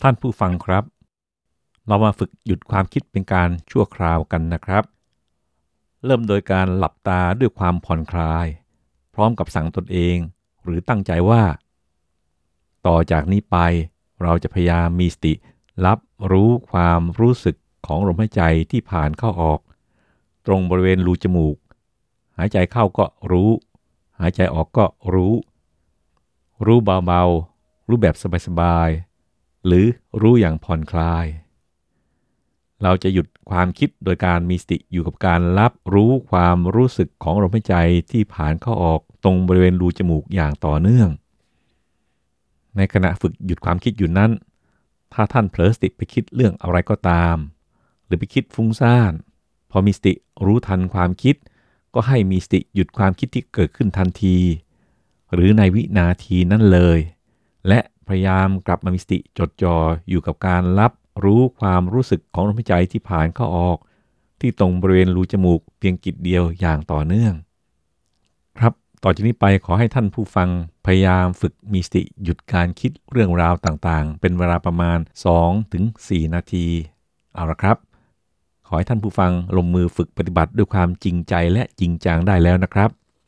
ท่านผู้ฟังครับเรามาฝึกหยุดความคิดเป็นการชั่วคราวกันนะครับเริ่มโดยการหลับตาด้วยความผ่อนคลายพร้อมกับสั่งตนเองหรือตั้งใจว่าต่อจากนี้ไปเราจะพยายามมีสติรับรู้ความรู้สึกของลมหายใจที่ผ่านเข้าออกตรงบริเวณรูจมูกหายใจเข้าก็รู้หายใจออกก็รู้เบาๆรู้แบบสบายๆหรือรู้อย่างผ่อนคลายเราจะหยุดความคิดโดยการมีสติอยู่กับการรับรู้ความรู้สึกของลมหายใจที่ผ่านเข้าออกตรงบริเวณรูจมูกอย่างต่อเนื่องในขณะฝึกหยุดความคิดอยู่นั้นถ้าท่านเผลอสติไปคิดเรื่องอะไรก็ตามหรือไปคิดฟุ้งซ่านพอมีสติรู้ทันความคิดก็ให้มีสติหยุดความคิดที่เกิดขึ้นทันทีหรือในวินาทีนั้นเลยและพยายามกลับมามีสติจดจ่ออยู่กับการรับรู้ความรู้สึกของลมหายใจที่ผ่านเข้าออกที่ตรงบริเวณรูจมูกเพียงจิตเดียวอย่างต่อเนื่องครับต่อจากนี้ไปขอให้ท่านผู้ฟังพยายามฝึกมีสติหยุดการคิดเรื่องราวต่างๆเป็นเวลาประมาณ 2-4 นาทีเอาละครับขอให้ท่านผู้ฟังลงมือฝึกปฏิบัติด้วยความจริงใจและจริงจังได้แล้วนะครับ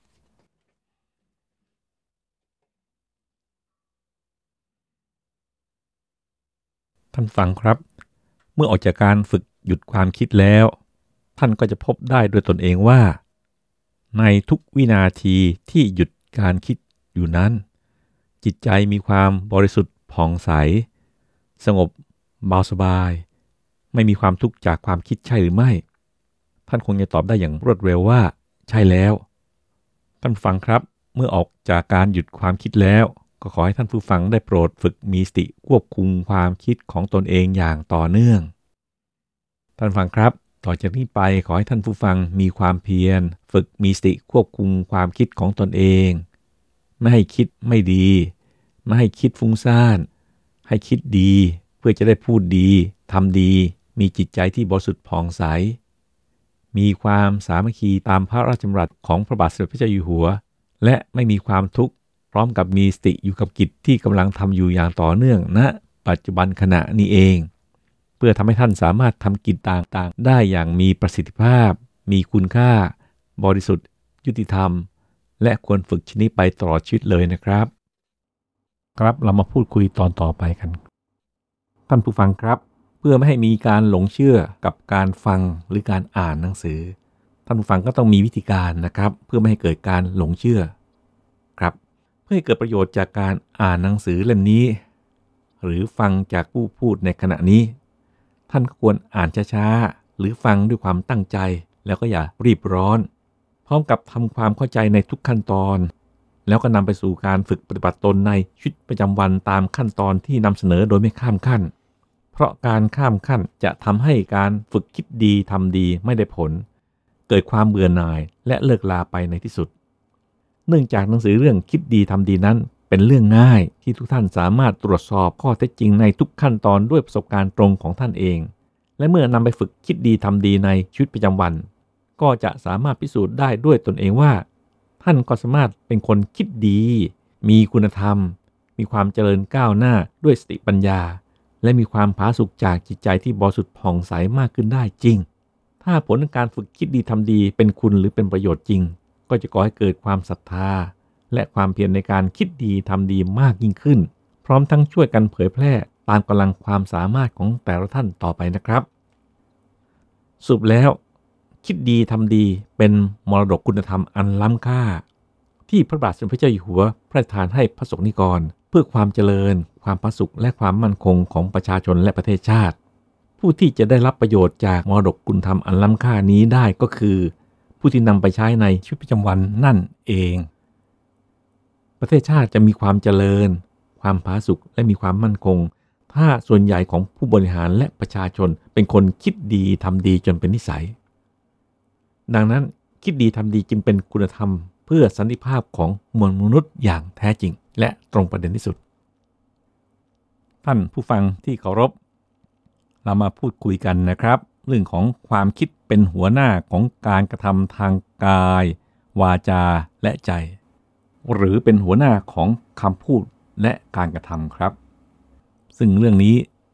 ท่านฟังครับเมื่อออกจากการฝึกหยุดความคิดแล้วท่านก็จะพบได้ด้วยตนเองว่าในทุกวินาทีที่หยุดการคิดอยู่นั้นจิตใจมีความบริสุทธิ์ผ่องใสสงบเบาสบายไม่มีความทุกข์จากความคิดใช่หรือไม่ท่านคงจะตอบได้อย่างรวดเร็วว่าใช่แล้วท่านฟังครับเมื่อออกจากการหยุดความคิดแล้วก็ขอให้ท่านผู้ฟังได้โปรดฝึกมีสติควบคุมความคิดของตนเองอย่างต่อเนื่องท่านฟังครับต่อจากนี้ไปขอให้ท่านผู้ฟังมีความเพียรฝึกมีสติควบคุมความคิดของตนเองไม่ให้คิดไม่ดีไม่ให้คิดฟุ้งซ่านให้คิดดีเพื่อจะได้พูดดีทำดีมีจิตใจที่บริสุทธิ์ผ่องใสมีความสามัคคีตามพระราชดำรัสของพระบาทสมเด็จพระเจ้าอยู่หัวและไม่มีความทุกข์พร้อมกับมีสติอยู่กับกิจที่กำลังทำอยู่อย่างต่อเนื่องณปัจจุบันขณะนี้เองเพื่อทำให้ท่านสามารถทำกิจต่างๆได้อย่างมีประสิทธิภาพมีคุณค่าบริสุทธิ์ยุติธรรมและควรฝึกชนิดไปตลอดชีวิตเลยนะครับครับเรามาพูดคุยตอนต่อไปกันท่านผู้ฟังครับเพื่อไม่ให้มีการหลงเชื่อกับการฟังหรือการอ่านหนังสือท่านผู้ฟังก็ต้องมีวิธีการนะครับเพื่อไม่ให้เกิดการหลงเชื่อครับเพื่อให้เกิดประโยชน์จากการอ่านหนังสือเล่มนี้หรือฟังจากผู้พูดในขณะนี้ท่านควรอ่านช้าๆหรือฟังด้วยความตั้งใจแล้วก็อย่ารีบร้อนพร้อมกับทำความเข้าใจในทุกขั้นตอนแล้วก็นำไปสู่การฝึกปฏิบัติตนในชีวิตประจำวันตามขั้นตอนที่นำเสนอโดยไม่ข้ามขั้นเพราะการข้ามขั้นจะทำให้การฝึกคิดดีทำดีไม่ได้ผลเกิดความเบื่อหน่ายและเลิกลาไปในที่สุดเนื่องจากหนังสือเรื่องคิดดีทำดีนั้นเป็นเรื่องง่ายที่ทุกท่านสามารถตรวจสอบข้อเท็จจริงในทุกขั้นตอนด้วยประสบการณ์ตรงของท่านเองและเมื่อนำไปฝึกคิดดีทำดีในชีวิตประจำวันก็จะสามารถพิสูจน์ได้ด้วยตนเองว่าท่านก็สามารถเป็นคนคิดดีมีคุณธรรมมีความเจริญก้าวหน้าด้วยสติปัญญาและมีความผาสุกจากจิตใจที่บริสุทธิ์ผ่องใสมากขึ้นได้จริงถ้าผลการฝึกคิดดีทำดีเป็นคุณหรือเป็นประโยชน์จริงก็จะก่อให้เกิดความศรัทธาและความเพียรในการคิดดีทำดีมากยิ่งขึ้นพร้อมทั้งช่วยกันเผยแพร่ตามกำลังความสามารถของแต่ละท่านต่อไปนะครับสรุปแล้วคิดดีทำดีเป็นมรดกคุณธรรมอันล้ำค่าที่พระบาทสมเด็จพระเจ้าอยู่หัวพระราชทานให้พระสงฆ์นิกรเพื่อความเจริญความผาสุกและความมั่นคงของประชาชนและประเทศชาติผู้ที่จะได้รับประโยชน์จากมรดกคุณธรรมอันล้ำค่านี้ได้ก็คือผู้ที่นำไปใช้ในชีวิตประจำวันนั่นเองประเทศชาติจะมีความเจริญความผาสุกและมีความมั่นคงถ้าส่วนใหญ่ของผู้บริหารและประชาชนเป็นคนคิดดีทำดีจนเป็นนิสัยดังนั้นคิดดีทำดีจึงเป็นคุณธรรมเพื่อสันติภาพของมวลมนุษย์อย่างแท้จริงและตรงประเด็นที่สุดท่านผู้ฟังที่เคารพเรามาพูดคุยกันนะครับเรื่องของความคิดเป็นหัวหน้าของการกระทำทางกายวาจาและใจหรือเป็นหัวหน้าของคำพูดและการกระทำครับซึ่งเรื่องนี้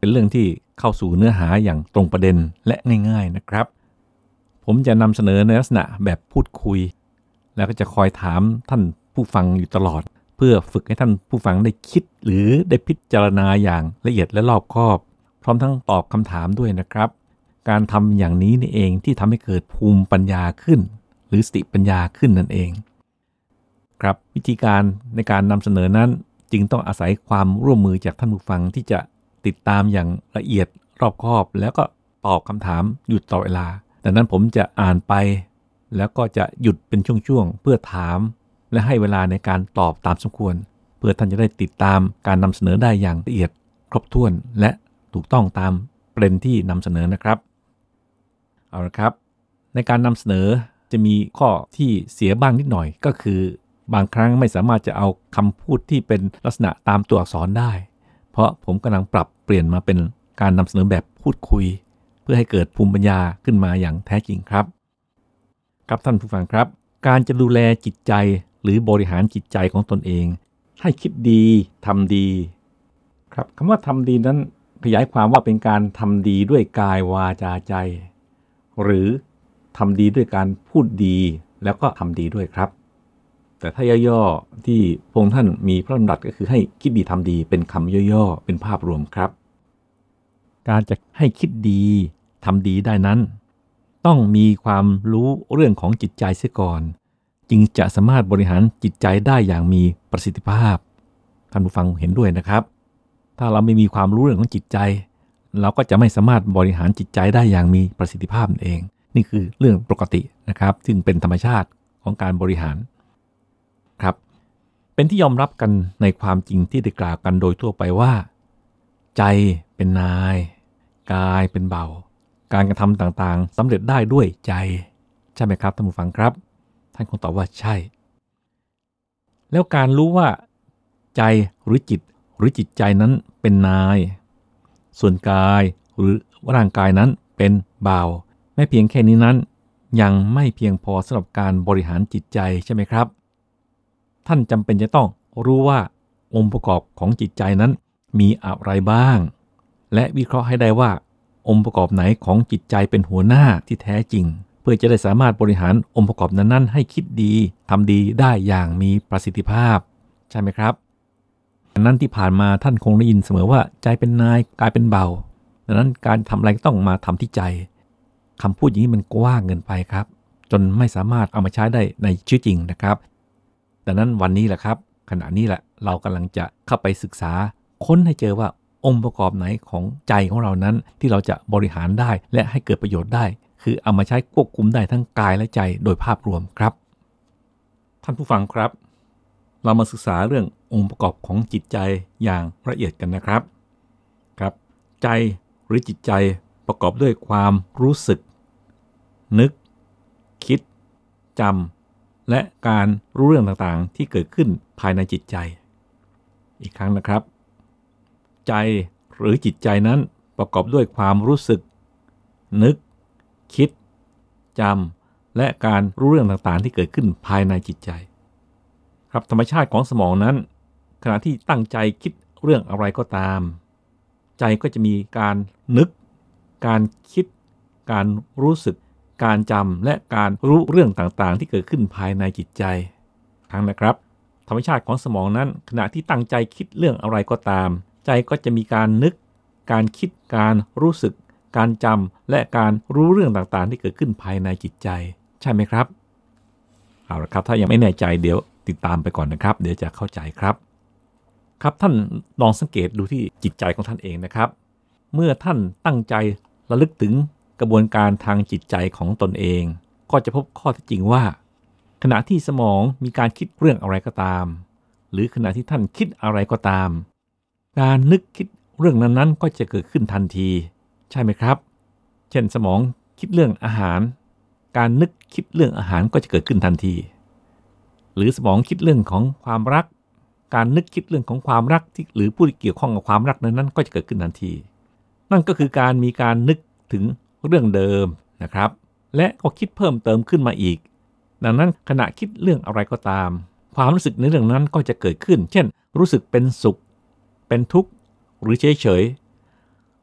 เป็นเรื่องที่เข้าสู่เนื้อหาอย่างตรงประเด็นและง่ายๆนะครับผมจะนำเสนอในลักษณะแบบพูดคุยแล้วก็จะคอยถามท่านผู้ฟังอยู่ตลอดเพื่อฝึกให้ท่านผู้ฟังได้คิดหรือได้พิจารณาอย่างละเอียดและรอบคอบพร้อมทั้งตอบคำถามด้วยนะครับการทำอย่างนี้นี่เองที่ทำให้เกิดภูมิปัญญาขึ้นหรือสติปัญญาขึ้นนั่นเองครับวิธีการในการนำเสนอนั้นจึงต้องอาศัยความร่วมมือจากท่านผู้ฟังที่จะติดตามอย่างละเอียดรอบคอบแล้วก็ตอบคำถามอยู่ตลอดเวลาดังนั้นผมจะอ่านไปแล้วก็จะหยุดเป็นช่วงๆเพื่อถามและให้เวลาในการตอบตามสมควรเพื่อท่านจะได้ติดตามการนำเสนอได้อย่างละเอียดครบถ้วนและถูกต้องตามประเด็นที่นำเสนอนะครับเอาละครับในการนำเสนอจะมีข้อที่เสียบ้างนิดหน่อยก็คือบางครั้งไม่สามารถจะเอาคำพูดที่เป็นลักษณะตามตัวอักษรได้เพราะผมกำลังปรับเปลี่ยนมาเป็นการนำเสนอแบบพูดคุยเพื่อให้เกิดภูมิปัญญาขึ้นมาอย่างแท้จริงครับครับท่านผู้ฟังครับการจะดูแลจิตใจหรือบริหารจิตใจของตนเองให้คิดดีทำดีครับคำว่าทำดีนั้นขยายความว่าเป็นการทำดีด้วยกายวาจาใจหรือทำดีด้วยการพูดดีแล้วก็ทำดีด้วยครับแต่ถ้าย่อๆที่พระองค์ท่านมีพระดำรัสก็คือให้คิดดีทำดีเป็นคำย่อๆเป็นภาพรวมครับการจะให้คิดดีทำดีได้นั้นต้องมีความรู้เรื่องของจิตใจเสียก่อนจึงจะสามารถบริหารจิตใจได้อย่างมีประสิทธิภาพท่านผู้ฟังเห็นด้วยนะครับถ้าเราไม่มีความรู้เรื่องของจิตใจเราก็จะไม่สามารถบริหารจิตใจได้อย่างมีประสิทธิภาพนั่นเองนี่คือเรื่องปกตินะครับซึ่งเป็นธรรมชาติของการบริหารครับเป็นที่ยอมรับกันในความจริงที่ได้กล่าวกันโดยทั่วไปว่าใจเป็นนายกายเป็นเบาการกระทำต่างๆสำเร็จได้ด้วยใจใช่ไหมครับท่านผู้ฟังครับท่านคงตอบว่าใช่แล้วการรู้ว่าใจหรือจิตหรือจิตใจนั้นเป็นนายส่วนกายหรือร่างกายนั้นเป็นเบาไม่เพียงแค่นี้นั้นยังไม่เพียงพอสำหรับการบริหารจิตใจใช่ไหมครับท่านจำเป็นจะต้องรู้ว่าองค์ประกอบของจิตใจนั้นมีอะไรบ้างและวิเคราะห์ให้ได้ว่าองค์ประกอบไหนของจิตใจเป็นหัวหน้าที่แท้จริงเพื่อจะได้สามารถบริหารองค์ประกอบนั้นๆให้คิดดีทำดีได้อย่างมีประสิทธิภาพใช่ไหมครับดังนั้นที่ผ่านมาท่านคงได้ยินเสมอว่าใจเป็นนายกายเป็นเบาดังนั้นการทำอะไรต้องมาทำที่ใจคำพูดอย่างนี้มันกว้างเกินไปครับจนไม่สามารถเอามาใช้ได้ในชีวิตจริงนะครับดังนั้นวันนี้แหละครับขณะนี้แหละเรากำลังจะเข้าไปศึกษาค้นให้เจอว่าองค์ประกอบไหนของใจของเรานั้นที่เราจะบริหารได้และให้เกิดประโยชน์ได้คือเอามาใช้ควบคุมได้ทั้งกายและใจโดยภาพรวมครับท่านผู้ฟังครับเรามาศึกษาเรื่ององค์ประกอบของจิตใจอย่างละเอียดกันนะครับครับใจหรือจิตใจประกอบด้วยความรู้สึกนึกคิดจำและการรู้เรื่องต่างๆที่เกิดขึ้นภายในจิตใจอีกครั้งนะครับใจหรือจิตใจนั้นประกอบด้วยความรู้สึกนึกคิดจำและการรู้เรื่องต่างๆที่เกิดขึ้นภายในจิตใจครับธรรมชาติของสมองนั้นขณะที่ตั้งใจคิดเรื่องอะไรก็ตามใจก็จะมีการนึกการคิดการรู้สึกการจำและการรู้เรื่องต่างๆที่เกิดขึ้นภายในจิตใจครั้งนะครับธรรมชาติของสมองนั้นขณะที่ตั้งใจคิดเรื่องอะไรก็ตามใจก็จะมีการนึกการคิดการรู้สึกการจำและการรู้เรื่องต่างๆที่เกิดขึ้นภายในจิตใจใช่ไหมครับเอาละครับถ้ายังไม่แน่ใจเดี๋ยวติดตามไปก่อนนะครับเดี๋ยวจะเข้าใจครับครับท่านลองสังเกตดูที่จิตใจของท่านเองนะครับเมื่อท่านตั้งใจระลึกถึงกระบวนการทางจิตใจของตนเองก็จะพบข้อเท็จจริงว่าขณะที่สมองมีการคิดเรื่องอะไรก็ตามหรือขณะที่ท่านคิดอะไรก็ตามการนึกคิดเรื่องนั้นๆก็จะเกิดขึ้นทันทีใช่ไหมครับเช่นสมองคิดเรื่องอาหารการนึกคิดเรื่องอาหารก็จะเกิดขึ้นทันทีหรือสมองคิดเรื่องของความรักการนึกคิดเรื่องของความรักที่หรือผู้ที่เกี่ยวข้องกับความรักนั้นก็จะเกิดขึ้นทันทีนั่นก็คือการมีการนึกถึงเรื่องเดิมนะครับและก็คิดเพิ่มเติมขึ้นมาอีกดังนั้นขณะคิดเรื่องอะไรก็ตามความรู้สึกในเรื่องนั้นก็จะเกิดขึ้นเช่นรู้สึกเป็นสุขเป็นทุกข์หรือเฉย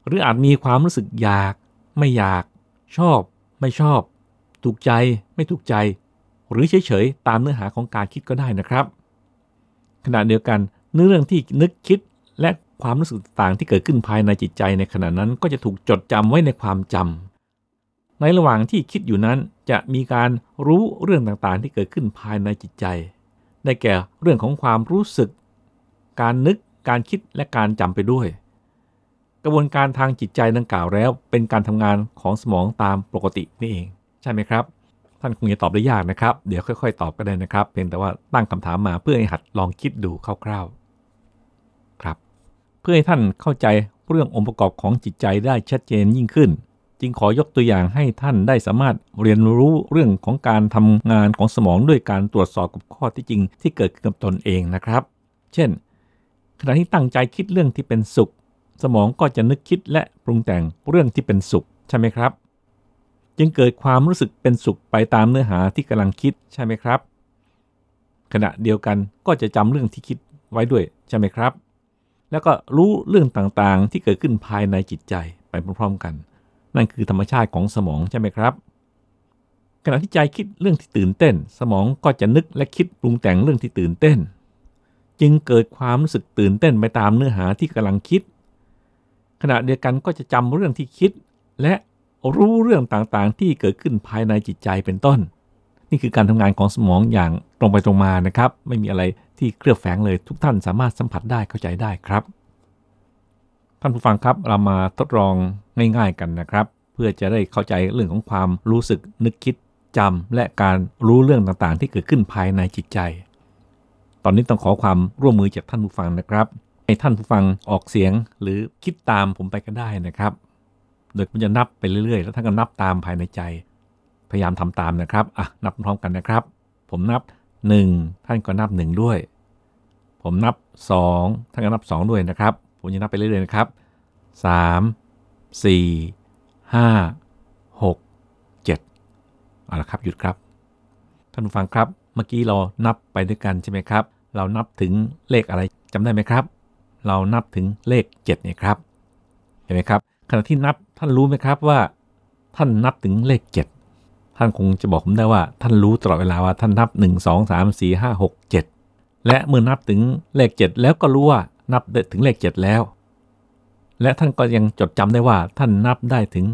หรืออาจมีความรู้สึกอยากไม่อยากชอบไม่ชอบถูกใจไม่ถูกใจหรือเฉยๆตามเนื้อหาของการคิดก็ได้นะครับขณะเดียวกันเรื่องที่นึกคิดและความรู้สึกต่างที่เกิดขึ้นภายในจิตใจในขณะนั้นก็จะถูกจดจำไว้ในความจำในระหว่างที่คิดอยู่นั้นจะมีการรู้เรื่องต่างๆที่เกิดขึ้นภายในจิตใจได้แก่เรื่องของความรู้สึกการนึกการคิดและการจำไปด้วยกระบวนการทางจิตใจดังกล่าวแล้วเป็นการทำงานของสมองตามปกตินี่เองใช่ไหมครับท่านคงจะตอบได้ยากนะครับเดี๋ยวค่อยๆตอบก็ได้นะครับเพียงแต่ว่าตั้งคำถามมาเพื่อให้หัดลองคิดดูคร่าวๆครับเพื่อให้ท่านเข้าใจเรื่ององค์ประกอบของจิตใจได้ชัดเจนยิ่งขึ้นจึงขอยกตัวอย่างให้ท่านได้สามารถเรียนรู้เรื่องของการทำงานของสมองด้วยการตรวจสอบกับข้อเท็จจริงที่เกิดขึ้นกับตนเองนะครับเช่นขณะที่ตั้งใจคิดเรื่องที่เป็นสุขสมองก็จะนึกคิดและปรุงแต่งเรื่องที่เป็นสุขใช่ไหมครับจึงเกิดความรู้สึกเป็นสุขไปตามเนื้อหาที่กำลังคิดใช่ไหมครับขณะเดียวกันก็จะจำเรื่องที่คิดไว้ด้วยใช่ไหมครับแล้วก็รู้เรื่องต่างๆที่เกิดขึ้นภายในจิตใจไปพร้อมๆกันนั่นคือธรรมชาติของสมองใช่ไหมครับขณะที่ใจคิดเรื่องที่ตื่นเต้นสมองก็จะนึกและคิดปรุงแต่งเรื่องที่ตื่นเต้นจึงเกิดความรู้สึกตื่นเต้นไปตามเนื้อหาที่กำลังคิดขณะเดียวกันก็จะจำเรื่องที่คิดและรู้เรื่องต่างๆที่เกิดขึ้นภายในจิตใจเป็นต้นนี่คือการทำงานของสมองอย่างตรงไปตรงมานะครับไม่มีอะไรที่เคลือบแฝงเลยทุกท่านสามารถสัมผัสได้เข้าใจได้ครับท่านผู้ฟังครับเรามาทดลองง่ายๆกันนะครับเพื่อจะได้เข้าใจเรื่องของความรู้สึกนึกคิดจำและการรู้เรื่องต่างๆที่เกิดขึ้นภายในจิตใจตอนนี้ต้องขอความร่วมมือจากท่านผู้ฟังนะครับให้ท่านผู้ฟังออกเสียงหรือคิดตามผมไปก็ได้นะครับโดยผมจะนับไปเรื่อยๆแล้วท่านก็นับตามภายในใจพยายามทำตามนะครับนับพร้อมกันนะครับผมนับ1ท่านก็นับ1ด้วยผมนับ2ท่านก็นับ2ด้วยนะครับผมจะนับไปเรื่อยๆนะครับ3 4 5 6 7เอาละครับหยุดครับท่านผู้ฟังครับเมื่อกี้เรานับไปด้วยกันใช่ไหมครับเรานับถึงเลขอะไรจำได้ไหมครับเรานับถึงเลข7เนี่ยครับเห็นไหมครับขณะที่นับท่านรู้ไหมครับว่าท่านนับถึงเลข7ท่านคงจะบอกผมได้ว่าท่านรู้ตลอดเวลาว่าท่านนับ1 2 3 4 5 6 7และเมื่อนับถึงเลข7แล้วก็รู้ว่านับได้ถึงเลข7แล้วและท่านก็ยังจดจำได้ว่าท่านนับได้ถึง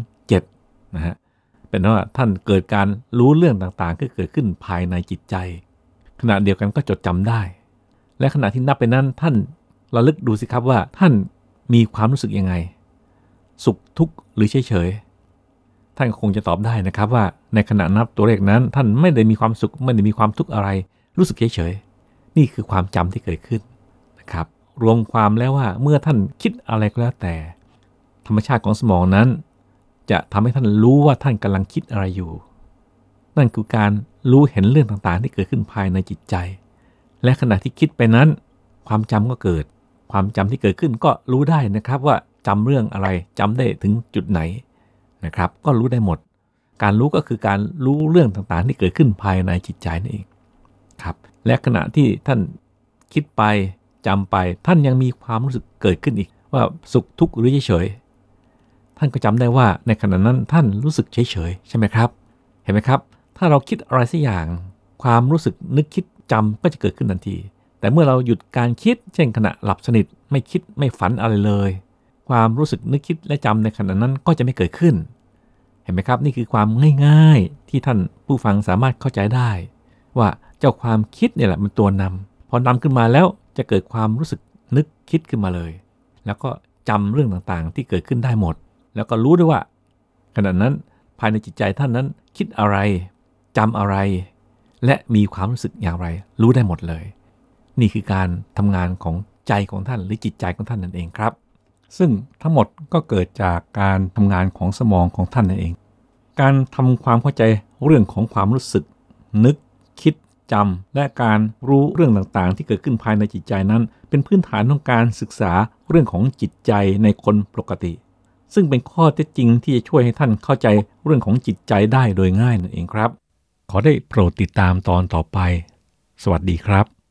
7นะฮะเป็นว่าท่านเกิดการรู้เรื่องต่างๆที่เกิดขึ้นภายในจิตใจขณะเดียวกันก็จดจำได้และขณะที่นับไปนั้นท่านระลึกดูสิครับว่าท่านมีความรู้สึกยังไงสุขทุกข์หรือเฉยๆท่านคงจะตอบได้นะครับว่าในขณะนับตัวเลขนั้นท่านไม่ได้มีความสุขไม่ได้มีความทุกข์อะไรรู้สึกเฉยๆนี่คือความจำที่เกิดขึ้นนะครับรวมความแล้วว่าเมื่อท่านคิดอะไรก็แล้วแต่ธรรมชาติของสมองนั้นจะทำให้ท่านรู้ว่าท่านกำลังคิดอะไรอยู่นั่นคือการรู้เห็นเรื่องต่างๆที่เกิดขึ้นภายในจิตใจและขณะที่คิดไปนั้นความจำก็เกิดความจำที่เกิดขึ้นก็รู้ได้นะครับว่าจำเรื่องอะไรจำได้ถึงจุดไหนนะครับก็รู้ได้หมดการรู้ก็คือการรู้เรื่องต่างๆที่เกิดขึ้นภายในจิตใจนั่นเองครับและขณะที่ท่านคิดไปจำไปท่านยังมีความรู้สึกเกิดขึ้นอีกว่าสุขทุกข์หรือเฉยๆท่านก็จำได้ว่าในขณะนั้นท่านรู้สึกเฉยๆใช่ไหมครับเห็นไหมครับถ้าเราคิดอะไรสักอย่างความรู้สึกนึกคิดจำก็จะเกิดขึ้นทันทีแต่เมื่อเราหยุดการคิดเช่นขณะหลับสนิทไม่คิดไม่ฝันอะไรเลยความรู้สึกนึกคิดและจำในขณะนั้นก็จะไม่เกิดขึ้นเห็นไหมครับนี่คือความง่ายๆที่ท่านผู้ฟังสามารถเข้าใจได้ว่าเจ้าความคิดเนี่ยแหละมันตัวนำพอนำขึ้นมาแล้วจะเกิดความรู้สึกนึกคิดขึ้นมาเลยแล้วก็จำเรื่องต่างๆที่เกิดขึ้นได้หมดแล้วก็รู้ด้วยว่าขณะนั้นภายในจิตใจท่านนั้นคิดอะไรจำอะไรและมีความรู้สึกอย่างไรรู้ได้หมดเลยนี่คือการทำงานของใจของท่านหรือจิตใจของท่านนั่นเองครับซึ่งทั้งหมดก็เกิดจากการทำงานของสมองของท่านนั่นเองการทำความเข้าใจเรื่องของความรู้สึกนึกคิดจำและการรู้เรื่องต่างๆที่เกิดขึ้นภายในจิตใจนั้นเป็นพื้นฐานของการศึกษาเรื่องของจิตใจในคนปกติซึ่งเป็นข้อเท็จจริงที่จะช่วยให้ท่านเข้าใจเรื่องของจิตใจได้โดยง่ายนั่นเองครับขอได้โปรดติดตามตอนต่อไปสวัสดีครับ